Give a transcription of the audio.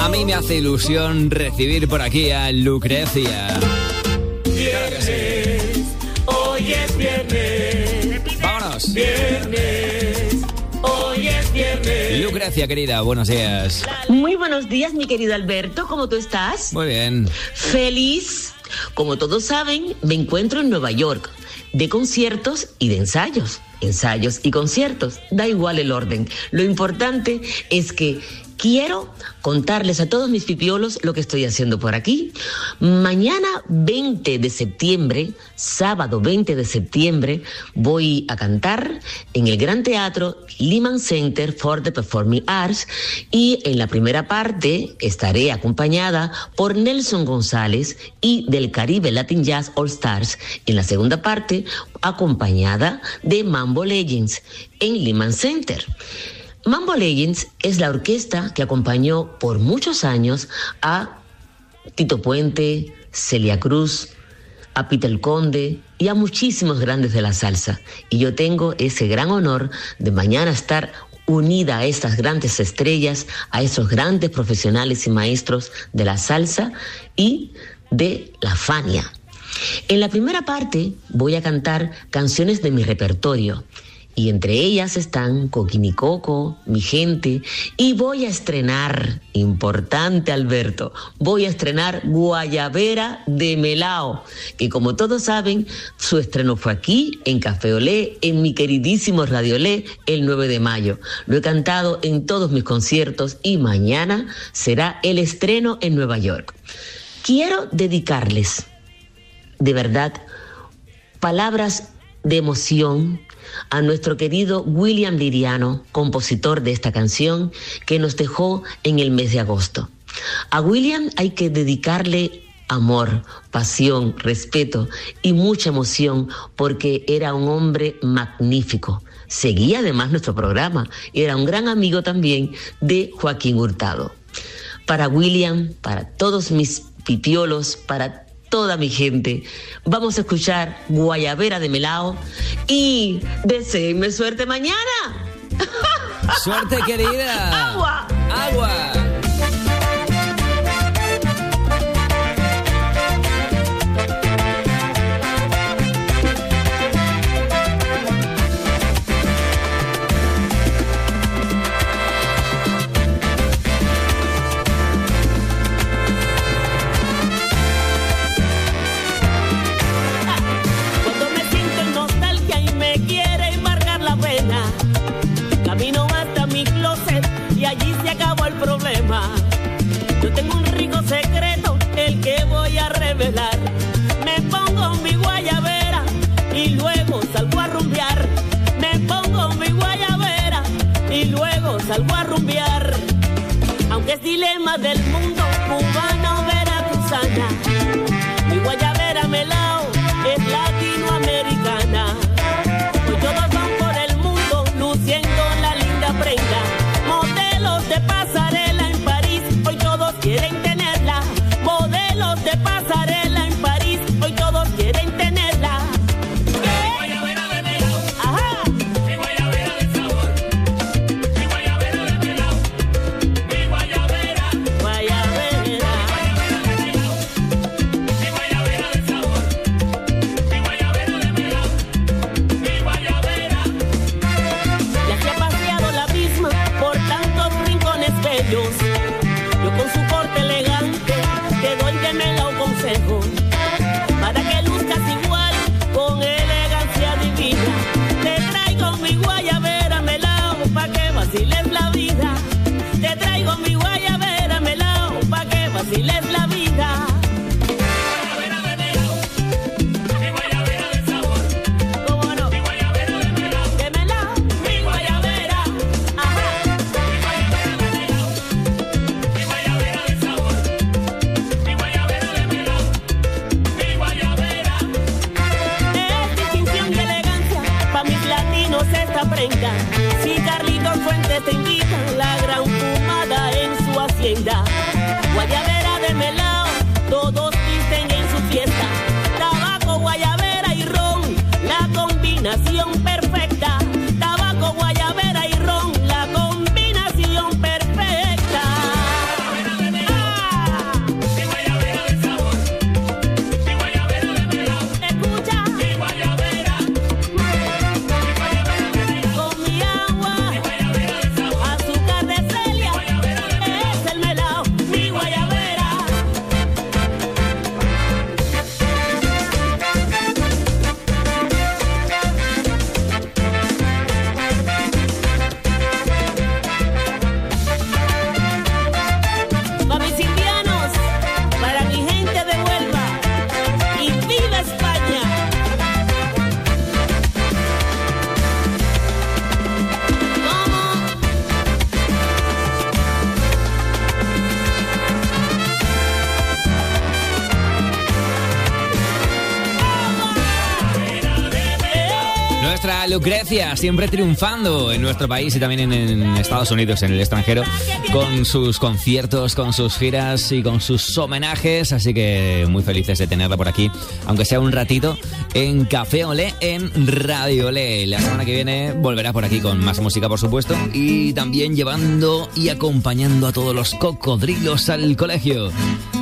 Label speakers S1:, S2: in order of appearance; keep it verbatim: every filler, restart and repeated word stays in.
S1: A mí me hace ilusión recibir por aquí a Lucrecia.
S2: Viernes, hoy es viernes.
S1: ¡Vámonos!
S2: Viernes, hoy es viernes.
S1: Lucrecia, querida, buenos días.
S3: Muy buenos días, mi querido Alberto, ¿cómo tú estás?
S1: Muy bien.
S3: Feliz. Como todos saben, me encuentro en Nueva York, de conciertos y de ensayos. Ensayos y conciertos, da igual el orden. Lo importante es que quiero contarles a todos mis pipiolos lo que estoy haciendo por aquí. Mañana veinte de septiembre, sábado veinte de septiembre, voy a cantar en el Gran Teatro Lehman Center for the Performing Arts y en la primera parte estaré acompañada por Nelson González y del Caribe Latin Jazz All Stars. En la segunda parte, acompañada de Mambo Legends en Lehman Center. Mambo Legends es la orquesta que acompañó por muchos años a Tito Puente, Celia Cruz, a Peter Conde y a muchísimos grandes de la salsa. Y yo tengo ese gran honor de mañana estar unida a estas grandes estrellas, a esos grandes profesionales y maestros de la salsa y de la Fania. En la primera parte voy a cantar canciones de mi repertorio. Y entre ellas están Coquinicoco, Mi Gente, y voy a estrenar, importante Alberto, voy a estrenar Guayabera de Melao, que como todos saben, su estreno fue aquí, en Café Olé, en mi queridísimo Radio Olé, el nueve de mayo. Lo he cantado en todos mis conciertos y mañana será el estreno en Nueva York. Quiero dedicarles, de verdad, palabras de emoción a nuestro querido William Liriano, compositor de esta canción, que nos dejó en el mes de agosto. A William hay que dedicarle amor, pasión, respeto y mucha emoción porque era un hombre magnífico. Seguía además nuestro programa, era un gran amigo también de Joaquín Hurtado. Para William, para todos mis pipiolos, para toda mi gente, vamos a escuchar Guayabera de Melao y deseenme suerte mañana.
S1: ¡Suerte, querida!
S3: ¡Agua!
S1: ¡Agua!
S4: Camino hasta mi closet y allí se acabó el problema. Yo tengo un rico secreto, el que voy a revelar. Me pongo mi guayabera y luego salgo a rumbear. Me pongo mi guayabera y luego salgo a rumbear. Aunque es dilema del mundo, cubana o veracruzana, mi guayabera Melao es latinoamericana. Hoy todos van por el mundo luciendo la linda prenda. Modelos de pasarela en París, hoy todos quieren tenerla. Modelos de pasarela en París, hoy todos quieren tenerla.
S2: Mi guayabera de Melao,
S4: Ajá.
S2: mi guayabera de sabor, mi guayabera de Melao, mi guayabera,
S4: Guayabera.
S2: mi guayabera de Melao, mi guayabera de sabor, mi guayabera de Melao, mi guayabera.
S4: Ya se ha paseado la misma por tantos rincones bellos. Yo con su corte elegante te doy de Melao consejo, para que luzcas igual con elegancia divina. Te traigo mi guayabera Melao pa' que vaciles la vida. Te traigo mi guayabera Melao pa' que vaciles la vida.
S2: Guayabera de Melao, mi guayabera de sabor,
S4: ¿Cómo no?
S2: mi guayabera de Melao,
S4: De Melao, mi guayabera. Ajá.
S2: mi guayabera de Melao, mi guayabera de sabor, mi guayabera de Melao, mi guayabera.
S4: Es distinción y elegancia, pa' mis latinos esta prenda. Si Carlitos Fuentes te invita, la gran fumada en su hacienda. Guayabera de Melao, todos visten en su fiesta. Tabaco, guayabera y ron, la combinación perfecta. Tabaco, guayabera y ron, la combinación perfecta.
S2: Guayabera de Melao,
S1: nuestra Lucrecia, siempre triunfando en nuestro país y también en, en Estados Unidos, en el extranjero, con sus conciertos, con sus giras y con sus homenajes. Así que muy felices de tenerla por aquí, aunque sea un ratito, en Café Olé, en Radio Olé. La semana que viene volverá por aquí con más música, por supuesto, y también llevando y acompañando a todos los cocodrilos al colegio.